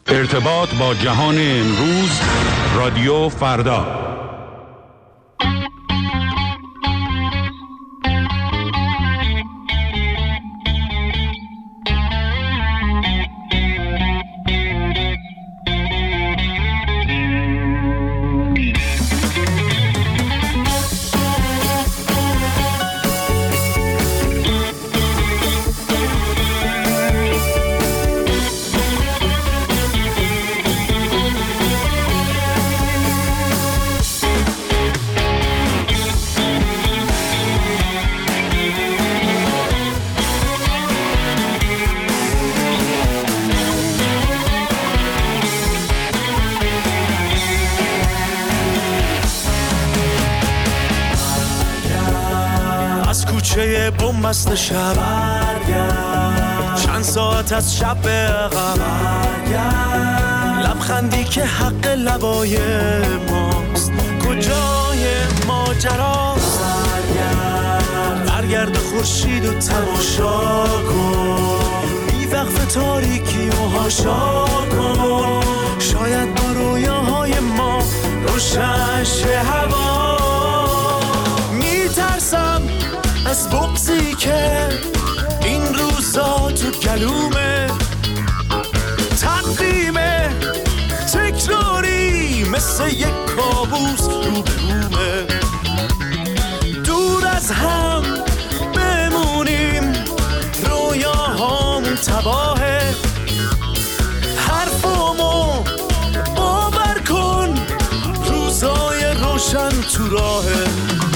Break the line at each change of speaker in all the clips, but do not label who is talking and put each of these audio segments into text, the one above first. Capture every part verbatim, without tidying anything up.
ارتباط با جهان امروز، رادیو فردا.
مست شب برگرد، چند ساعت از شب به عقب برگرد، لبخندی که حق لبای ماست، کجای ماجراست؟ برگرد برگرد خورشید و تماشا کن، بی وقف تاریکی و هاشا کن، شاید با رویاهای ما روشن شه هوا. میترسم از بغضی که این روزا تو گلومه، تقدیمه تکراری مثل یک کابوس رو به رومه، دور از هم بمونیم رویاهامون تباهه، حرفامو باور کن روزای روشن تو راهه.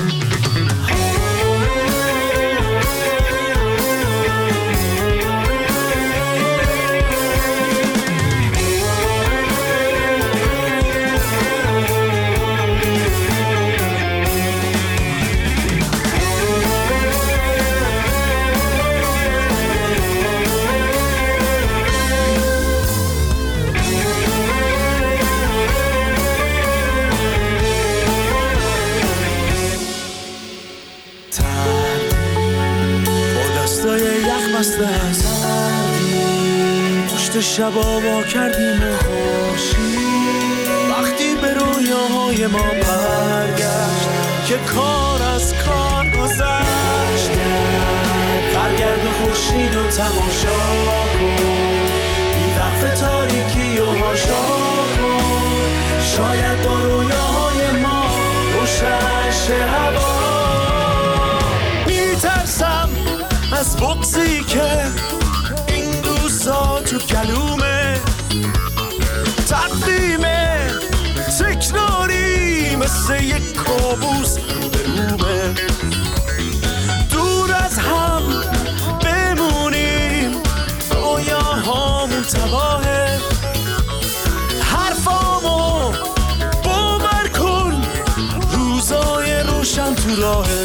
پشت شبا وا کردیم و خورشید وقتی به رویاهای ما برگشت که کار از کار گذشت. برگرد خورشید و تماشا کن، بی وقف تاریکی و هاشا کن، شاید با رویاهای ما روشن شه هوا. میترسم از بغضی که این روزا تو گلومه، تقدیمه تکراری مثل یک کابوس رو به رومه، دور از هم بمونیم رویاهامون تباهه، حرفامو باور کن روزای روشن تو راهه.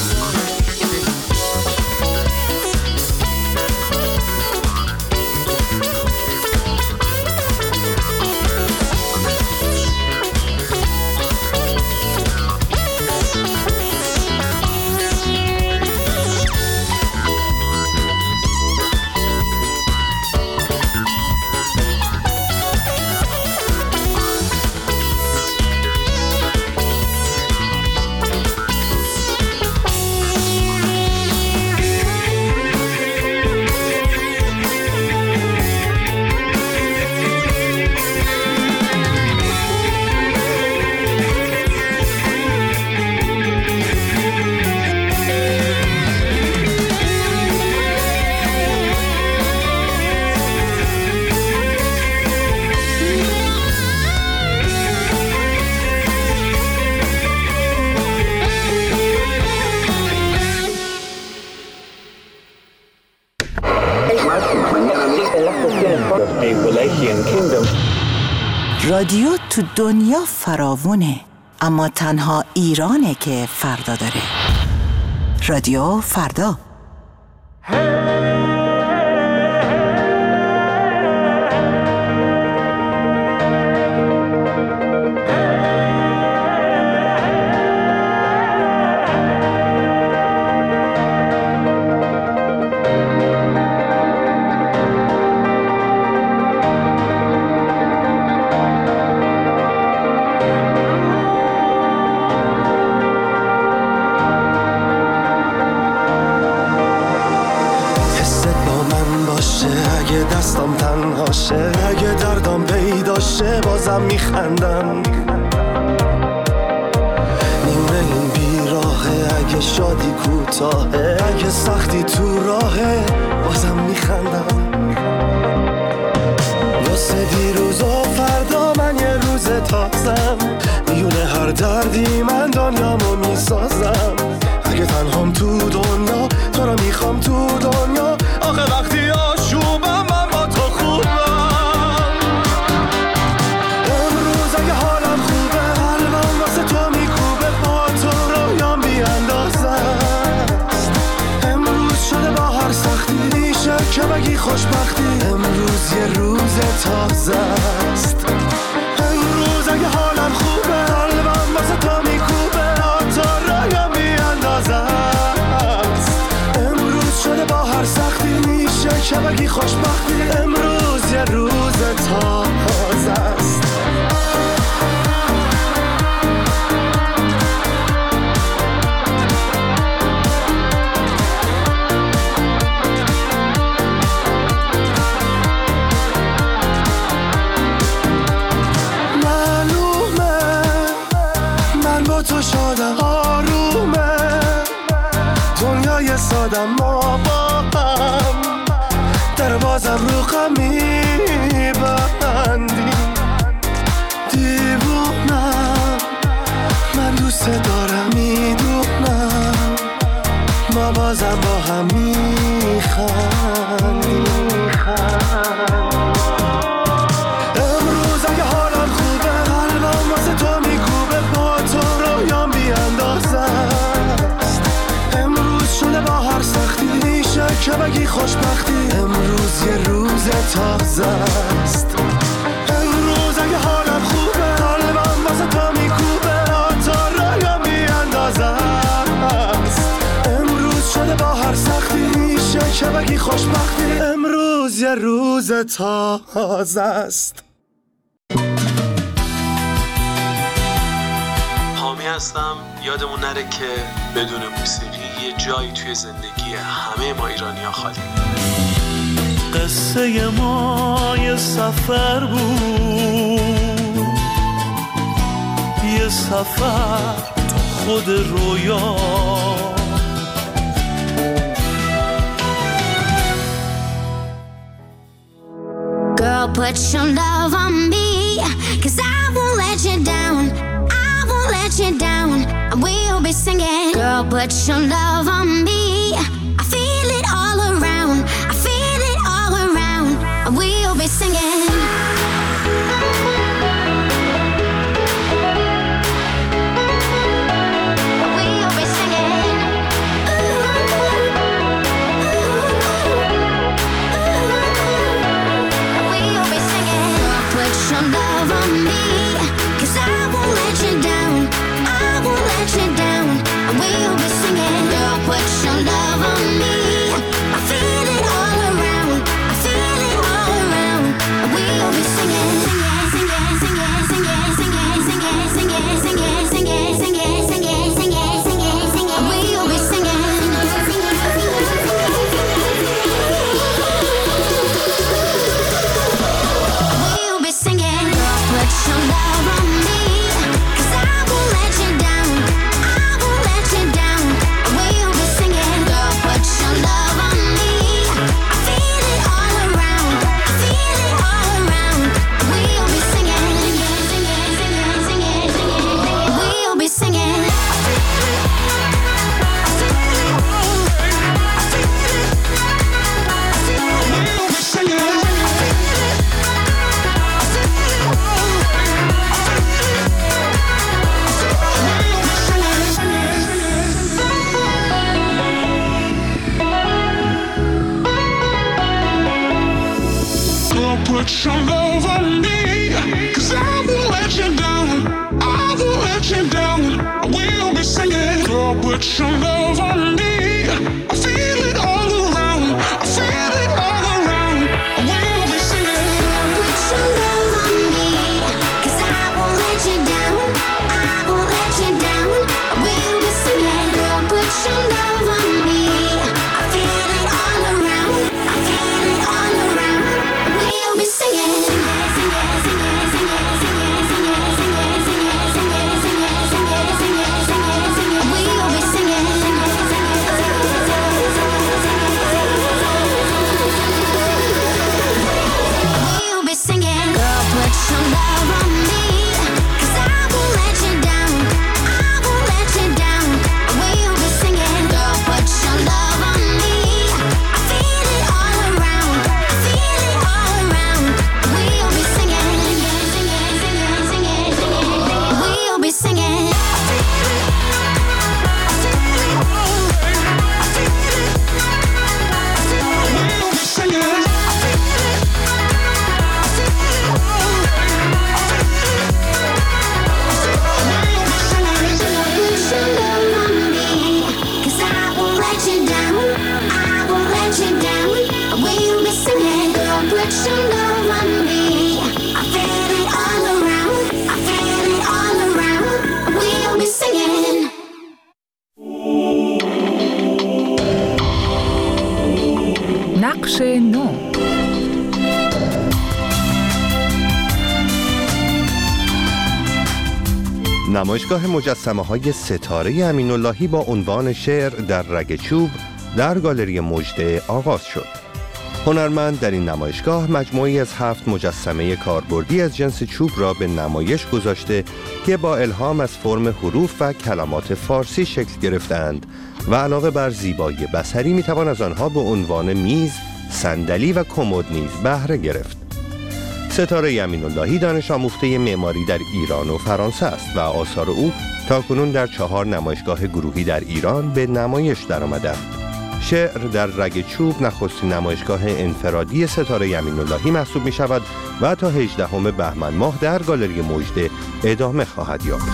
رادیو تو دنیا فراوونه، اما تنها ایرانه که فردا داره. رادیو فردا.
تنهاشه، اگه دردام پیداشه بازم میخندم. نیمه این بیراهه، اگه شادی کوتاهه، اگه سختی تو راهه بازم میخندم. واسه دیروز و فردا من یه روز تازم، میونه هر دردی من دنیامو میسازم. اگه تنهام تو دنیا تو رو میخوام تو دنیا، آخه وقتی آشوبم من با تو خوبم. امروز اگه حالم خوبه قلبم واسه تو میکوبه، با تو رویام بیاندازه است. امروز شده با هر سختی میشه که بگی خوشبختی، امروز یه روز تازه است. امروز اگه حالم خوبه قلبم واسه تو میکوبه، با تو رویام بیاندازه است. امروز شده با هر سختی میشه که بگی خوشبختی، امروز یه روز تازه است. تو شادم آرومه، دنیای سادم ما با هم، در بازم رو غم میبندیم. دیوونم من دوست دارم میدونم، ما بازم با هم میخندیم. امروز اگه حالم خوبه قلبم واسه تو میکوبه، با تو رویام بیاندازه است. امروز شده با هر سختی میشه که بگی خوشبختی، امروز یه روز تازه است. امروز اگه حالم خوبه قلبم واسه تو میکوبه، با تو رویام بیاندازه است. امروز شده با هر سختی میشه که بگی خوشبختی، امروز یه روز تازه است.
حامی هستم. یادمون نره که بدون موسیقی یه جایی توی زندگی همه ما ایرانی‌ها خالی.
قصه ما یه سفر بود، یه سفر تو خود رویا.
Girl, put your love on me, 'cause I won't let you down, I won't let you down, and we'll be singing. Girl, put your love on me, I feel it all around, I feel it all around, and we'll be singing. We'll be singing. We'll be singing. Girl, put your love on me, 'cause I won't let you down, I won't let you down, and we'll be singing. Girl, put your love on me, I feel it all around, I feel it all around, and we'll be singing. Singing, singing, singing, singing, singing, singing, singing, singing, singing, singing, singing, singing, singing, and we'll be singing. We'll be singing. Girl, put your love on me, 'cause I won't let you down, I won't let you down, and we'll be singing. Girl, put your love on me, I feel it all around, I feel it all around, and we'll be singing. Singing, singing, singing, singing, singing, we'll be singing.
Put your love on me, 'cause I won't let you down, I won't let you down, we'll be singing. Girl, put your love on me, I feel it all around, I feel it all around, we'll be singing.
Put your love on me, 'cause I won't let you down, I won't let you down, we'll be singing. Girl, put your love on me, I feel it all around, I feel it all around, we'll
نمایشگاه مجسمه‌های ستاره امین‌اللهی با عنوان شعر در رگ چوب در گالری مژده آغاز شد. هنرمند در این نمایشگاه مجموعی از هفت مجسمه کاربردی از جنس چوب را به نمایش گذاشته که با الهام از فرم حروف و کلمات فارسی شکل گرفتند و علاوه بر زیبایی بصری میتوان از آنها به عنوان میز، صندلی و کمد نیز بهره گرفت. ستاره امین‌اللهی دانش آموخته معماری در ایران و فرانسه است و آثار او تاکنون در چهار نمایشگاه گروهی در ایران به نمایش درآمده‌اند. شعر در رگ چوب نخستین نمایشگاه انفرادی ستاره امین‌اللهی محسوب می شود و تا هجدهم بهمن ماه در گالری مژده ادامه خواهد یافت.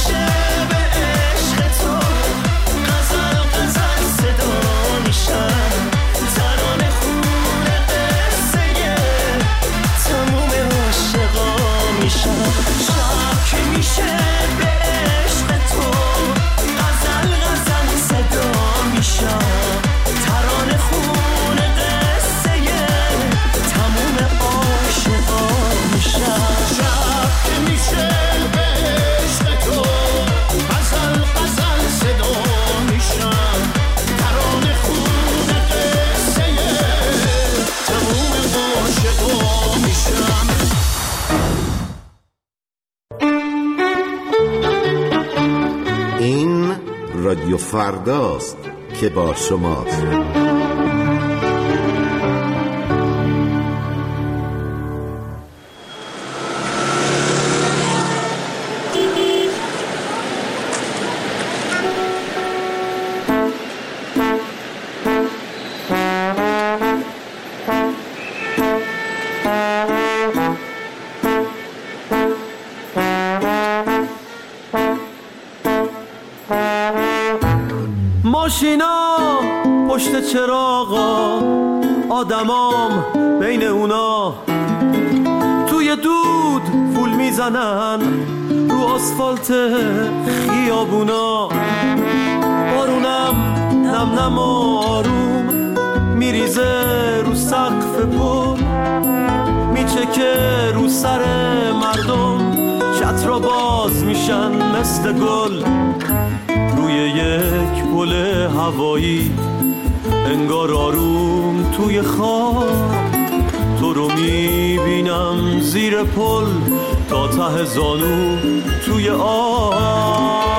شب
رادیو فرداست که با شماست.
ماشینا پشت چراغا، آدمام بین اونا، توی دود فول میزنن رو آسفالت خیابونا. بارونم نم نم آروم میریزه رو سقف پل، میچکه رو سر مردم، چترا باز میشن مثل گل. روی یک پل هوایی انگار آروم توی خواب، تو رو میبینم زیر پل تا ته زانو توی آب.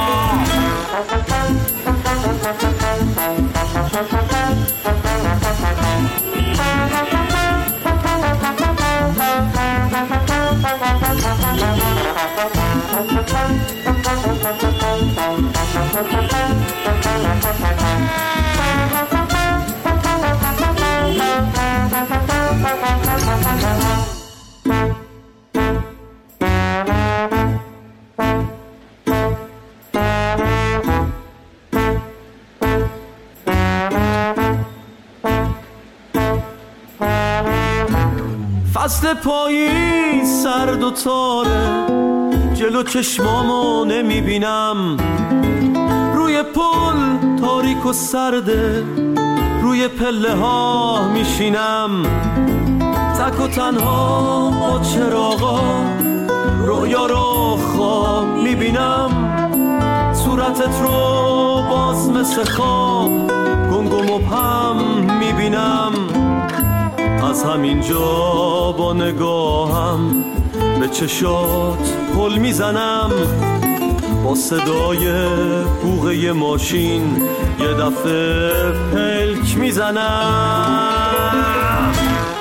فصل پاییز سرد و تاره، جلو چشمامو نمیبینم. روی پل تاریک و سرده، روی پله ها میشینم. تک و تنها با چراغا رویا رو خواب میبینم. صورتت رو باز مثل خواب گنگ و مبهم میبینم. از همینجا با نگاهم به چشات پل میزنم. با صدای بوغه ماشین یه دفعه پلک میزنم.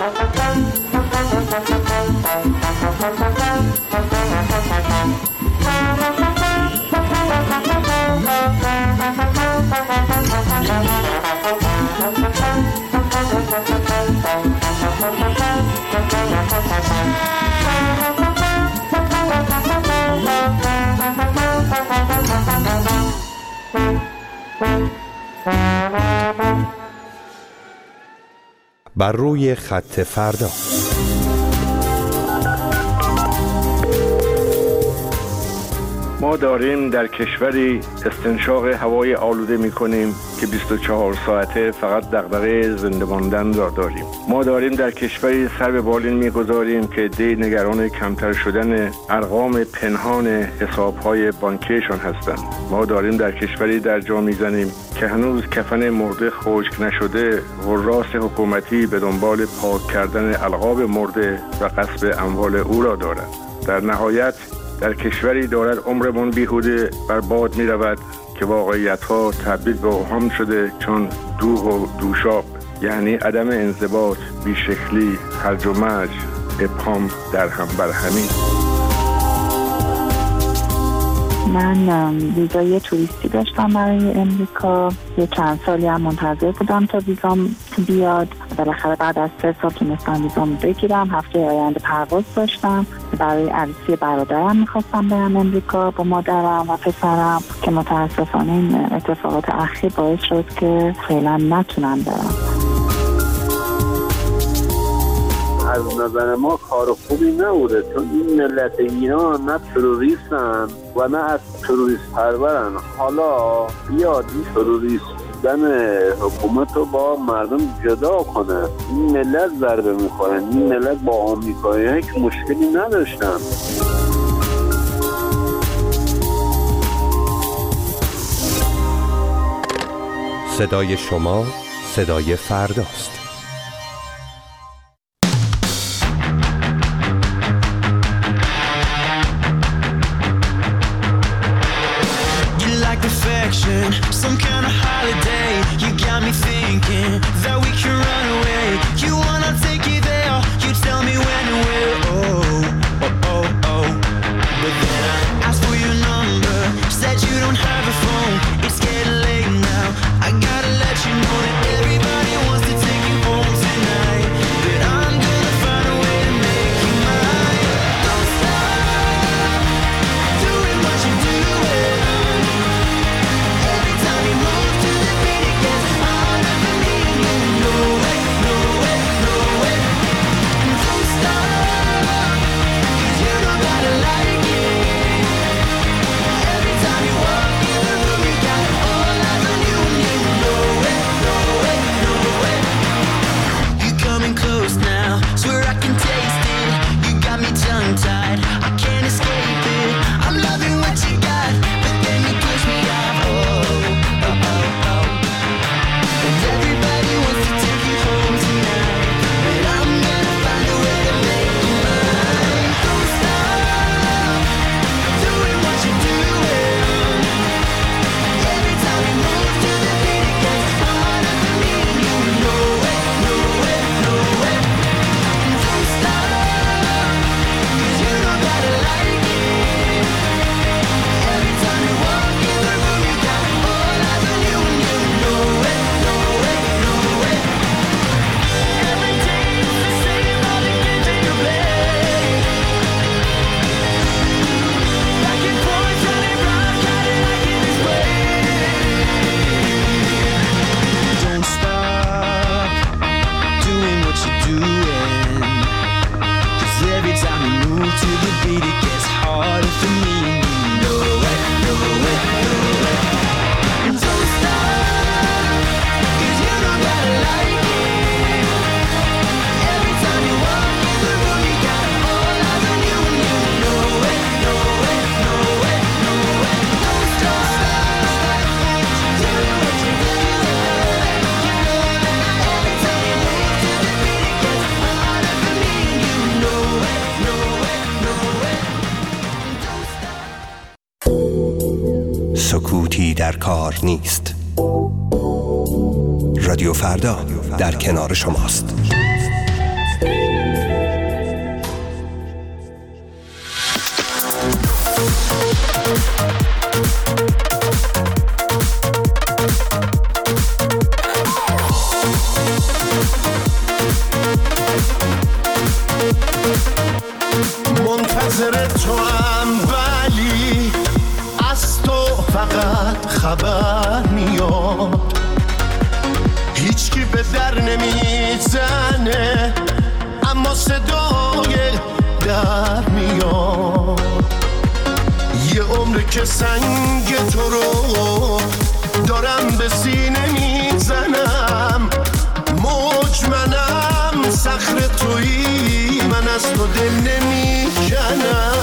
بر روی خط فردا.
ما داریم در کشوری استنشاق هوای آلوده می کنیم که بیست و چهار ساعته فقط دغدغه زنده ماندن را داریم. ما داریم در کشوری سر به بالین می گذاریم که عده‌ای نگران کمتر شدن ارقام پنهان حسابهای بانکیشان هستند. ما داریم در کشوری در جا می زنیم که هنوز کفن مرده خشک نشده و راست حکومتی به دنبال پاک کردن القاب مرده و غصب اموال او را دارد. در نهایت در کشوری دارد عمرمون بیهوده برباد می رود که واقعیت ها تبدیل به اوهام شده، چون دوغ و دوشاب، یعنی عدم انضباط، بیشکلی، هرج و مرج، ابهام در هم برهمی.
من ویزای توریستی داشتم برای امریکا. یه چند سالی هم منتظر بودم تا ویزام بیاد. بالاخره بعد از سه سال تونستم ویزام بگیرم. هفته آینده پرواز داشتم. برای عروسی برادرم میخواستم برم امریکا با مادرم و پسرم که متاسفانه این اتفاقات اخیر باعث شد که فعلا نتونم برم.
از نظر ما کار خوبی نبوده، چون این ملت ایران نه تروریستن و نه از تروریست پرورن. حالا بیاد این تروریست دن حکومت رو با مردم جدا کنه. این ملت ضربه میخورن. این ملت با آمریکایی هیچ مشکلی نداشتن.
صدای شما صدای فرداست.
You like affection,
در کار نیست. رادیو فردا در کنار شماست.
منتظر تو هم ولی از تو فقط خبر میاد، هیچکی به در نمیزنه اما صدای در میاد. یه عمر که سنگ تو رو دارم به سینه میزنم، موج منم صخر تویی، من از تو دل نمیکنم.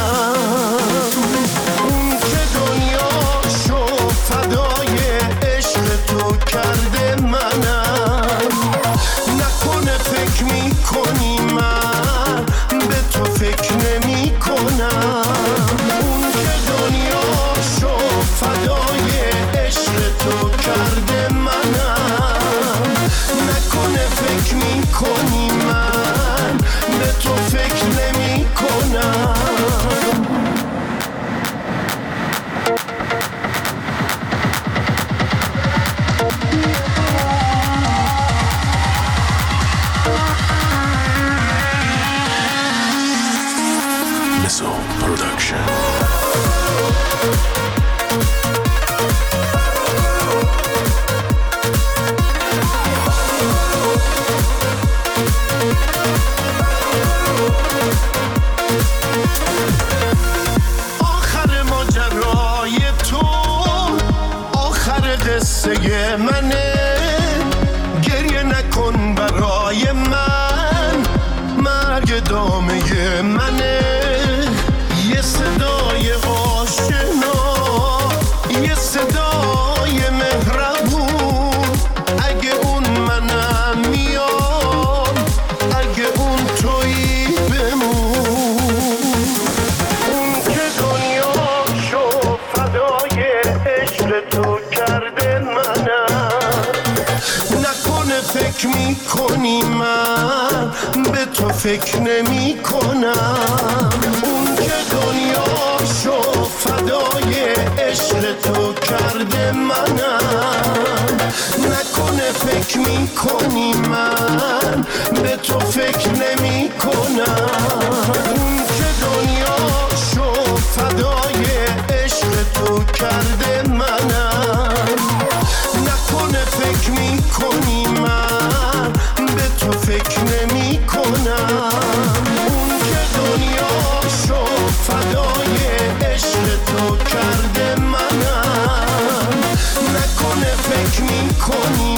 اون که دنیاشو فدای عشق تو کرده منم، نکنه فکر میکنی من به تو فکر نمی کنم. اون که دنیاشو فدای عشق تو کرده منم، نکنه فکر میکنی من به تو فکر نمی کنم. آخر ماجرای تو آخر قصه منه، گریه نکن برای من، مرگ دامه منه. یه صدای آشنا، یه صدای مهربون، اگه اون منم میام، اگه اون تویی بمون. اون که دنیاشو فدای عشق تو کرده منم، نکنه فکر میکنی من به تو فکر نمی کنم. اون که دنیاشو فدای عشق تو کرده منم، نکنه فکر میکنی من به تو فکر نمی کنم. اون که دنیاشو فدای عشق تو کرده منم، نکنه فکر میکنی من به تو فکر نمی کنم. اون که دنیاشو فدای عشق تو کرده منم، نکنه فکر میکنی